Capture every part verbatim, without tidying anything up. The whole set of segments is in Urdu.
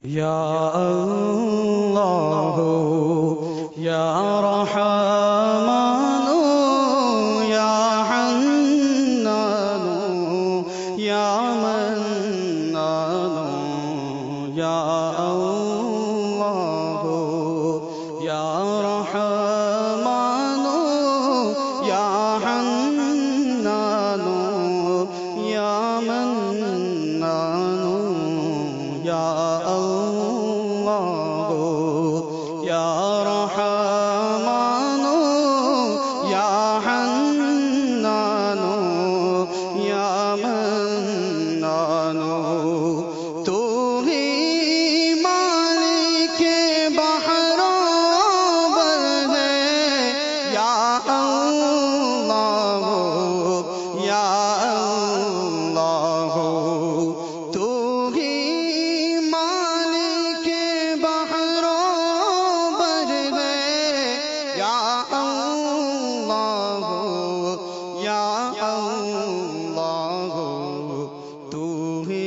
یا اللہ یا رحمان یا حنان یا منان یا اللہ یا رحمان یا حنان یا منان یا اللہ یا رحمان یا حنان یا منان تو ہی مالک بحر و بر ہے یا اللہ یا اللہ تو ہی مالک بحر و بر ہے یا اللہ یا اللہ تو ہی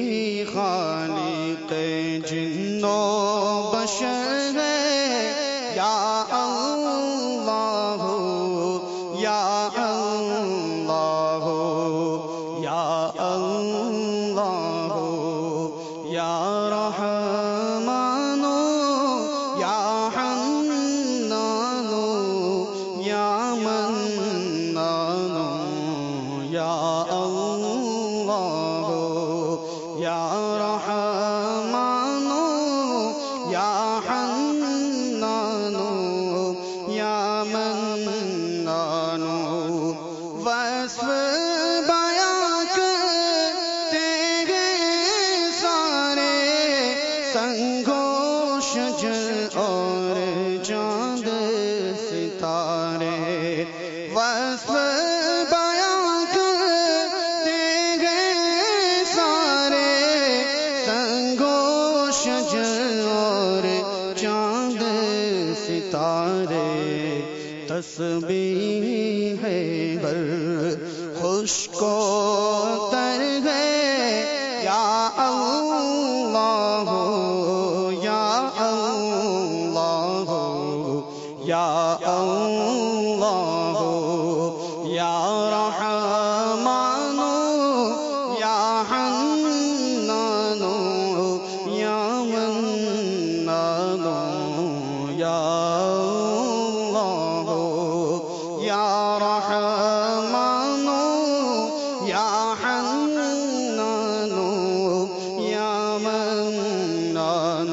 خالق جن و بشر ہے یا اللہ یا اللہ یا اللہ یا رحمان یا حنان یا منان یا اللہ یا رحمان یا حنان یا منان وصف بیاں کرتے ہیں سارے سنگو شجر اور چاند ستارے وصف بیاں کرتے ہیں سارے سنگو شجر اور چاند ستارے تسبیح ہے ہر خشک و تر ہے یا اللہ یا اللہ یا اللہ یا رحمان یا حنان یا منان یا اللہ یا رحمان یا حنان یا منان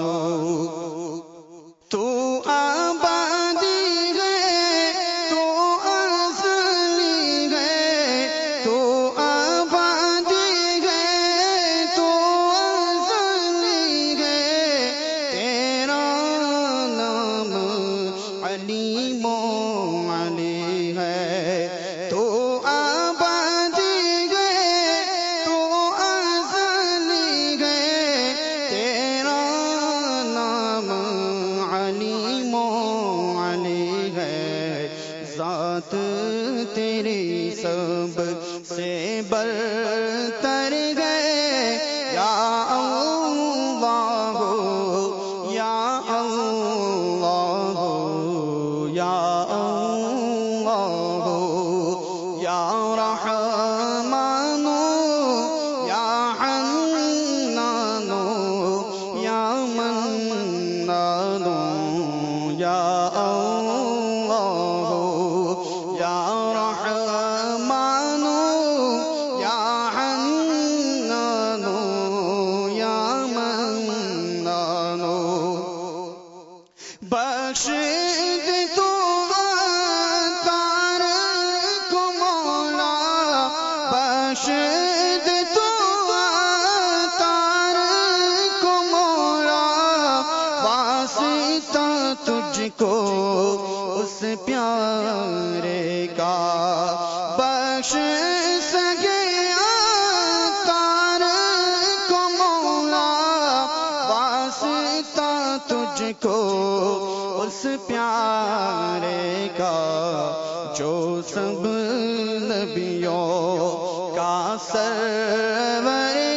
تو آبادی ہے تو ازلی ہے تو آبادی ہے تو ازلی ہے تیرا نام علیم و علی ہے تو آبادی ہے تو ازلی ہے تیرا نام علیم و علی ہے ذات تیری سب سے برتر ہے یا اللہ یا اللہ یا اللہ یا رحمان یا حنان یا منان یا اللہ یا رحمان یا حنان یا منان بخش دے تو عطار کو مولا بخش دے تو عطار کو مولا واسطہ تجھ کو اس پیارے کا بخش سکے عطار کو مولا واسطہ تجھ کو اس پیارے کا جو سب نبیوں کا سرور